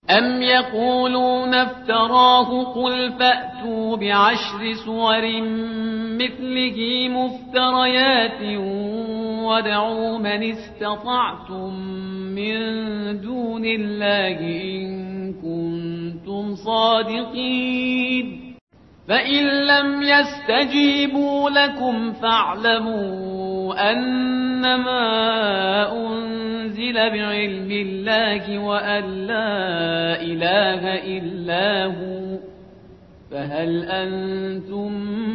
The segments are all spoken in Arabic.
أم يقولون افتراه قل فأتوا بعشر سور مثله مفتريات وادعوا من استطعتم من دون الله إن كنتم صادقين فإن لم يستجيبوا لكم فاعلموا أنما أنزل بعلم الله وأن لا إله إلا هو فهل أنتم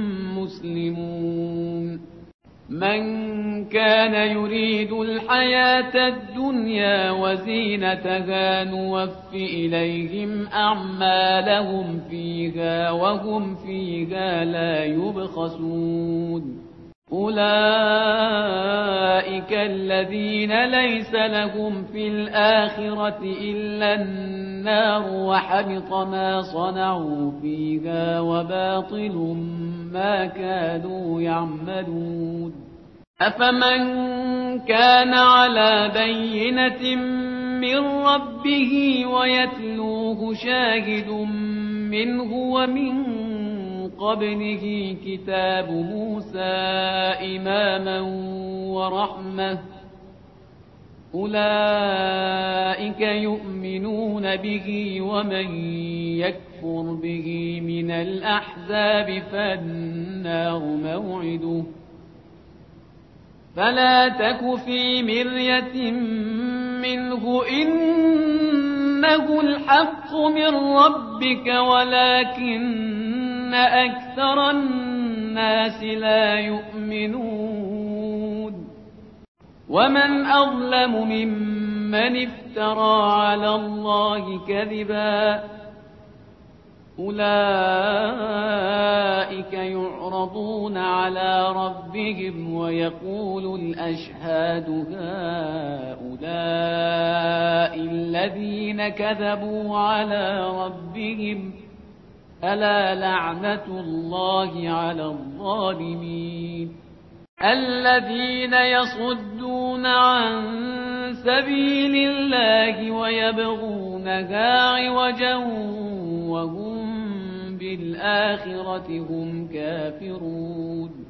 مسلمون من كان يريد الحياة الدنيا وزينتها نوف إليهم أعمالهم فيها وهم فيها لا يبخسون أولئك الذين ليس لهم في الآخرة إلا النار وحبط ما صنعوا فيها وباطل ما كانوا يعملون أفمن كان على بينة من ربه ويتلوه شاهد منه ومن قبله كتاب موسى إماما ورحمة أولئك يؤمنون به ومن يكفر به من الأحزاب فالنار موعده فلا تك في مرية منه إنه الحق من ربك ولكن أكثر الناس لا يؤمنون ومن أظلم ممن افترى على الله كذبا أولئك يعرضون على ربهم ويقول الأشهاد هؤلاء الذين كذبوا على ربهم ألا لعنة الله على الظالمين الذين يصدون عن سبيل الله ويبغونها عوجا وهم بالآخرة هم كافرون